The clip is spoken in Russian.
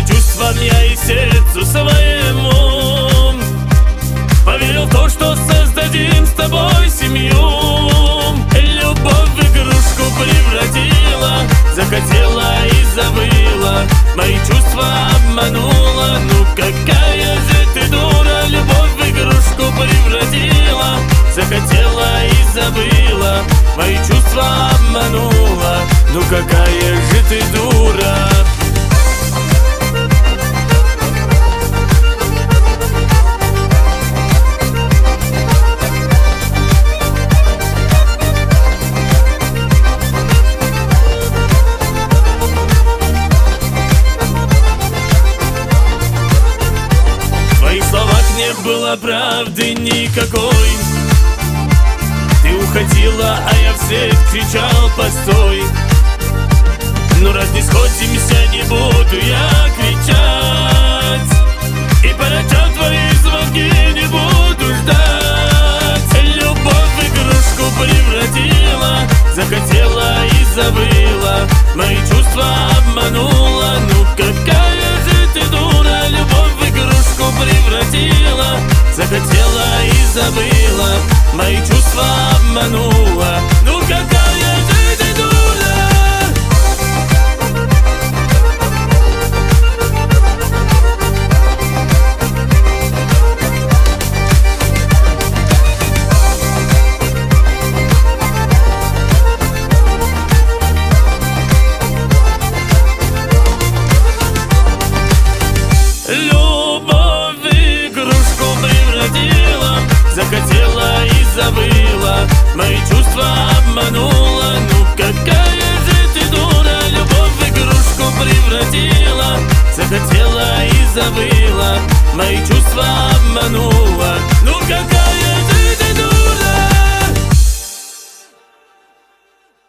чувствам я и сердцу своему поверил в то, что создадим с тобой семью. Любовь в игрушку превратила, захотела и забыла, мои чувства обманула. Ну какая же ты дура, любовь в игрушку превратила, захотела и забыла, мои чувства обманула. Ну какая же ты дура. Не было правды никакой. Ты уходила, а я вслед кричал: постой. Ну раз не сходимся, не буду я кричать, и по ночам твои звонки не буду ждать. Любовь в игрушку превратила, захотела и забыла, мои чувства обманула. Ну какая же ты дура, любовь в игрушку превратила, захотела и забыла, мои чувства обманула. Ну какая же ты дура. Любовь в игрушку превратила, захотела и забыла, мои чувства обманула. Ну какая же ты дура, любовь в игрушку превратила, захотела и забыла, мои чувства обманула.